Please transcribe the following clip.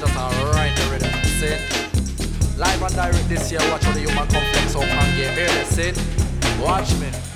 just right the rhythm. See? Live and direct this year, watch how the human complex out and get here. See? Watch me.